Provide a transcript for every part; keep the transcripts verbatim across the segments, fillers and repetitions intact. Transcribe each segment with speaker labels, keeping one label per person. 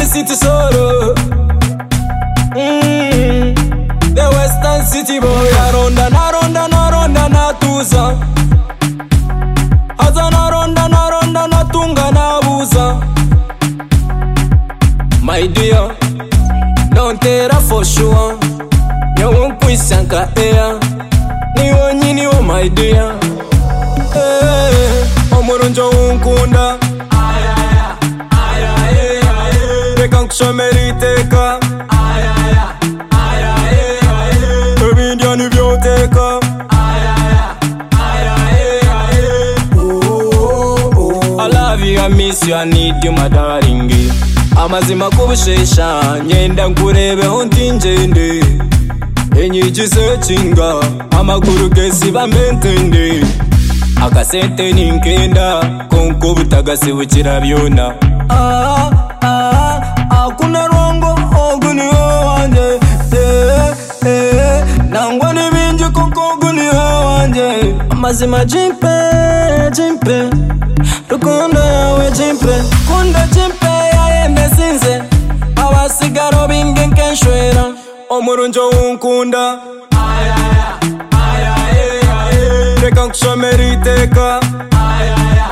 Speaker 1: city solo. Mm. The Western City boy. Aronda na ronda na ronda na tuza. Haza na ronda na ronda na tunga na buza. My dear, don't tell her for sure. You won't push anka air. Ni wonyi ni wo my dear. Hey, omurunjo unkunda. Ayaya, ayaya, ayaya. Reka nkushomeriteka. Ayaya, ayaya, ayaya. Ebindia nibyoteka. Ayaya, ayaya, ayaya. Oh, oh. I love you, I miss you, I need you, my darling. Amazima kubushesha nyenda nkurebeho ntinjende enyigi searchinga amakuru gesi bamentende akasente ninkenda konko butagase bukira byona ah ah akuna rongo oguni wanje eh eh nangwa nibinje konko oguni wanje amazima jimpe jimpe rukundo yawe jimpe kunda jimpe sinze abasigaro bingen kenshwera omurunjo unkunda ayaya ayaya reka nkushomeriteka ayaya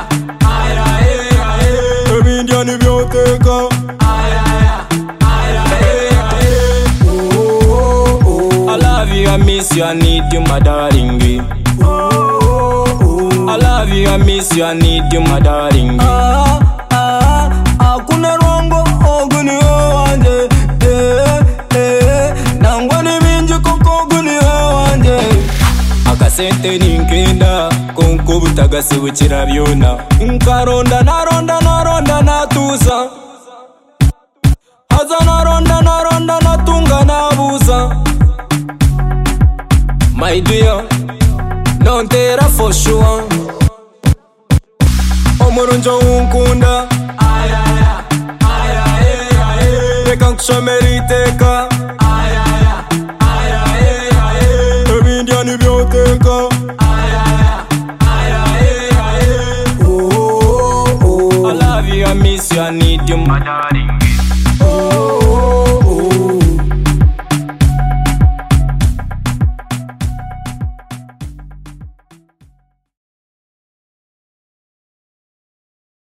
Speaker 1: ayaya ebindia nibyoteka ayaya ayaya oh oh I love you, I miss you, I need you, my darling. Oh oh I love you, I miss you, I need you, my darling. Ah ah akuna rongo oguni wanje eh eh nangwani binji koko oguni wanje akasente ninkenda konko butagase bukira byona nkaronda naronda naronda natuza haza naronda naronda natunga nabuza my dear don't tell her for sure omurunjo unkunda ayaya ayaya reka nkushomeriteka ayaya ayaya ebindia nibyoteka ayaya ayaya oh oh I love you, I miss you, I need you, my darling.